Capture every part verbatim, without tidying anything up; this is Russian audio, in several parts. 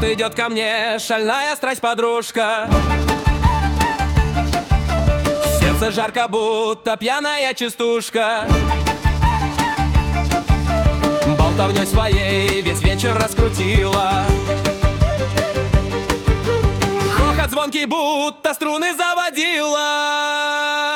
идет ко мне шальная страсть-подружка. Сердце жарко, будто пьяная частушка. Болтовнёй своей весь вечер раскрутила. Хохот звонкий, будто струны заводила.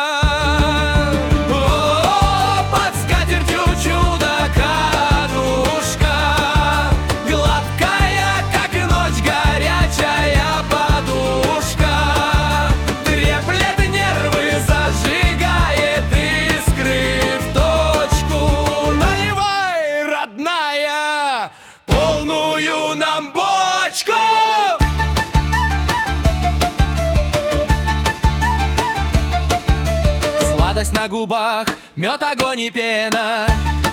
Полную нам бочку! Сладость на губах, мед, огонь и пена.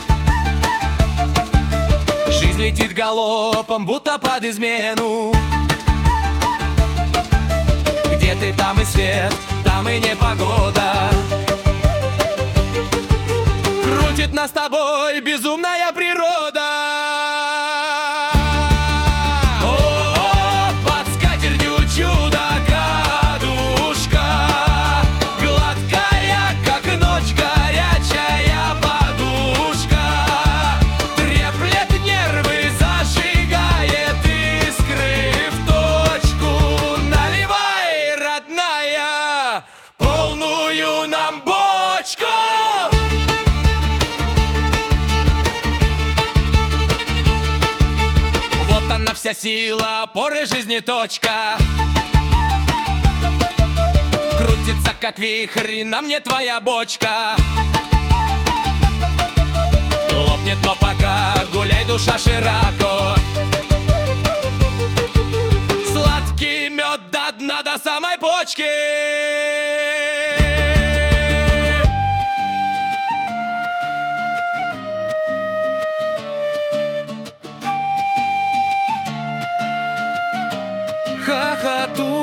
Жизнь летит галопом, будто под измену. Где ты, там и свет, там и непогода. Крутит нас с тобой безумная природа. Полную нам бочку! Вот она вся сила, поры жизни точка. Крутится как вихрь, на мне твоя бочка. Лопнет, но пока гуляй, душа широко. Сладкий мед до дна, до самой почки. Хохоту